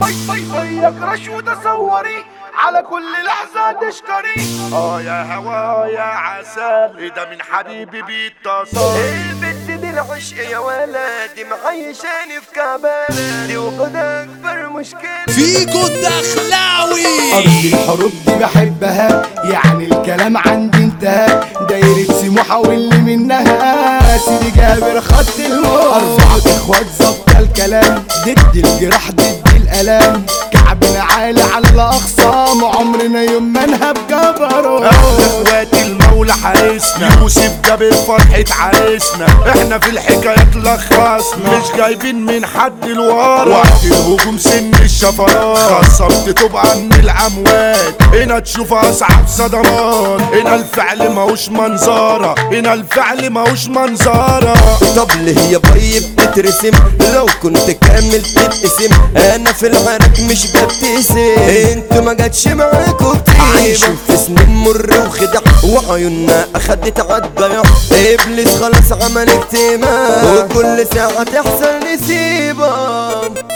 وياك رشوة تصوري على كل لحظة تشكري. يا هوا يا عسل إيه ده من حبيبي بيتصل. البت دي العشق يا ولدي معيشاني في كعبالة دي وقد أكبر مشكلة فيكو الدخلاوي. أرض الحروب دي بحبها يعني الكلام عندي انتهى. دايرة سموحة واللي منها سيدي جابر خط الموت. أربعة إخوات ظبط الكلام ضد الجراح ضد الألام. كعبنا عالي على الأقسام عمرنا يوم ما نهب جبروت. احنا اخوات المولى حارسنا يوسف جابر فرحة عريسنا. احنا في الحكايات لخصنا مش جايبين من حد لورا. وقت الهجوم سن الشفرات خصمت تبقى من الاموات. هنا تشوف اصعب صدمات. هنا الفعل ماهوش منظرة. هنا الفعل ماهوش منظرة. طب ليه يا بي بتترسم لو كنت كامل تتقسم. انا في العرق مش ببتسم انتوا ما جاتش معاكوا كتير. عايشين في سنين مر وخدع وعيوننا اخدت عالضياع. ابليس خلاص عمل اجتماع وكل ساعة تحصل نسيبة.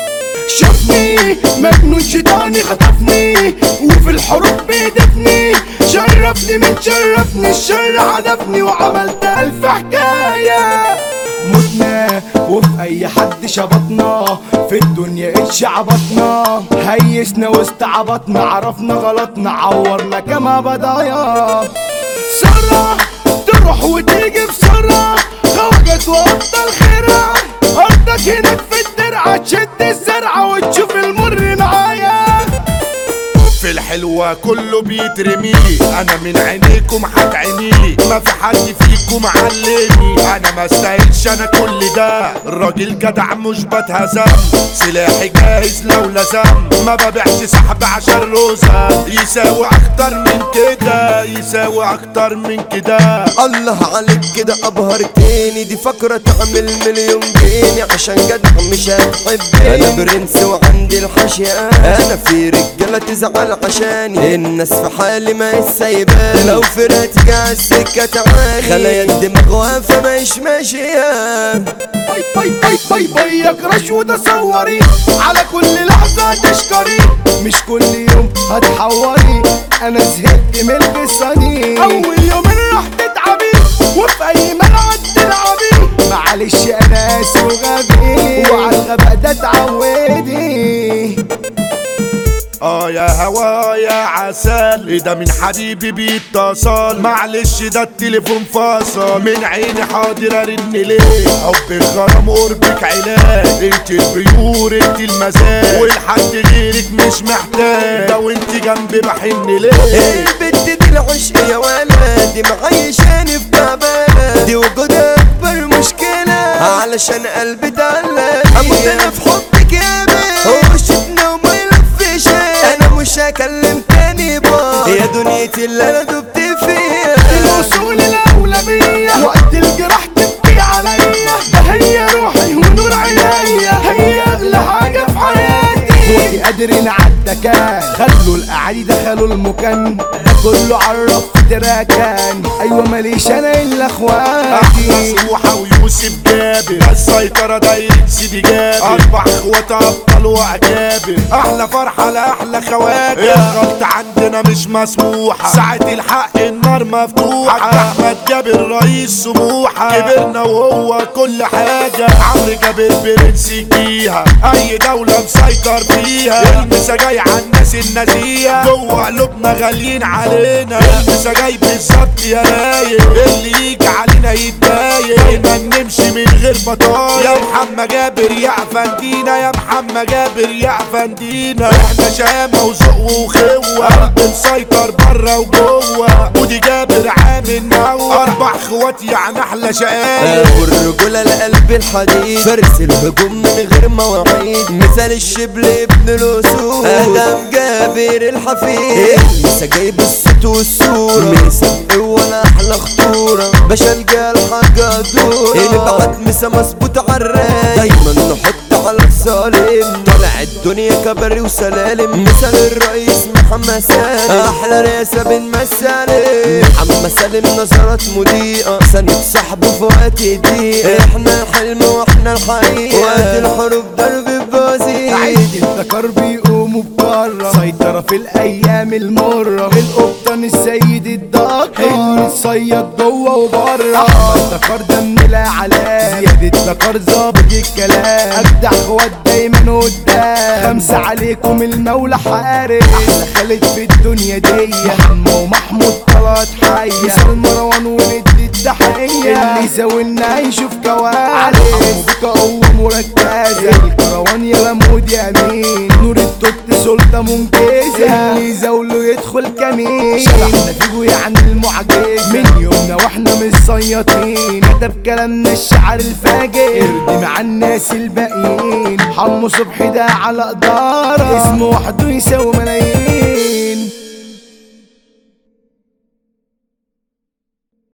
شافني مجنون شيطاني خطفني وفي الحروب بيدفني. شرفني من شرفني الشر عدفني وعملت ألف حكاية. متنا وفي أي حد شبطنا في الدنيا اتشعبطنا. هيسنا واستعبطنا عرفنا غلطنا عورنا كما بضايا. سرة تروح وتيجي بسرعة خرجت وأبطال خيرها. أرضك هناك في الدرعة تشد الزرعة وتشوف المر معايا. في الحلوة كله بيترميلي. انا من عينيكم هتعينيلي. ما في حد فيكم علمني. انا ما استاهلش انا كل ده. الراجل جدع مش بتهزم. سلاحي جاهز لو لزم. ما ببيعش سحب عشان روزة. يساوي اكتر من كده. يساوي اكتر من كده. الله عليك كده ابهرتني. دي فكرة تعمل مليون جنيه عشان جدع مش هتحبني. انا برنس وعندي الحشية. انا في رجالة تزعل عشاني. الناس في حالي ما سايباني. لو فرقتك عالسكة تعاني خلايا الدماغ واقفة مش ماشية. وياك رشوة تصوري على كل لحظة تشكري. مش كل يوم هتحوري انا زهقت من القصة. اول يومين راح تتعبي وفي اي ملعب تلعبي. معلش انا قاسي وغبي وعلى الغباء ده اتعودي. يا هوا يا عسل إيه ده من حبيبي بيتصل. معلش ده التليفون فاصل. من عيني حاضر ارن ليه. حب غرام قربك علاج. انت البيور انت المزاج والحد غيرك مش محتاج. لو انت جنبي بحن ليه. البت دي العشق يا ولدي معيشاني في تعبانة دي وجود اكبر مشكلة علشان قلبي تعلق. اموت انا في حبك يا بيه وشتنا وما يلفش. انا مش هكلم تاني يا دنيتي اللي انا دبت فيها. الوصول الاولوية وقت الجراح تبكي عليا. ده هي روحي ونور عينيا. هي اغلى حاجة في حياتي. فوقي قادرين عالدكان. خلوا الاعادي دخلوا المكان. ده كله عرف في تراكان. ايوه ماليش انا الا اخواتي. احلى سموحة ويوسف جابر. السيطرة دايرة سيدي جابر. اربع اخوات ابطال واكابر. احلى فرحة لاحلى خواجة. الغلط عندنا مش مسموحة. ساعة الحق النار مفتوحة. احمد جابر رئيس سموحة. كبرنا وهو كل حاجة. عمرو جابر برنس فيها. اي دولة مسيطر فيها. المسا جاي عالناس النزيهة. جوه قلوبنا غاليين علينا. المسا جاي بالظبط يا رايق. اللي يجي علينا يتضايق. ما نمشي من غير بطايق. يا محمد جابر يا افندينا. يا محمد جابر يا افندينا. احنا شامة وذوق وخوة. قلب مسيطر برا وجوه. ودي جابر عامل نوع. اربع اخوات يعني احلى شقايق. والرجولة لقلب الحديد. فارس الهجوم من غير مواعيد. مثال الشبل ابن الاسود. ادم جابر الحفيد. لسه جايب الصوت والصورة. مسابق ولا احلى خطورة. باشا الجال حاجة دورة. نبعت مسا مظبوط عالرايق. دايما نحط على الظالم. طلع الدنيا كبري وسلالم. مثال الرئيس محمد سالم. احلى رئاسة بن مسالم. محمد سالم نظرات مضيئة. سند صاحبه في وقت ضيق. احنا الحلم واحنا الحقيقة. وقت الحروب ضرب بوزير. عيد الدكار بيقوموا بكرة سيطرة في الايام المرة القبطان السيد الدكار المتصيد جوه وبره الدكار ده من العلام زيادة دكار ظابط الكلام اجدع اخوات دايما قدام خمسة عليكم المولى حارس احلى خالد في الدنيا دي محمد ومحمود طلعت حية مثال مروان وندي التحية اللي زاولنا يشوف كوارث بك قوة مركزة الكروان يا لمود يمين نور التوت سلطة منجزة اللي زاوله يدخل كمين شبحنا فيجو يعني المعجزة من يومنا واحنا مش صياطين كتب كلامنا الشعر الفاجر ارضي مع الناس الباقيين حمو صبحي ده على قدارة اسمه وحده يساوي ملايين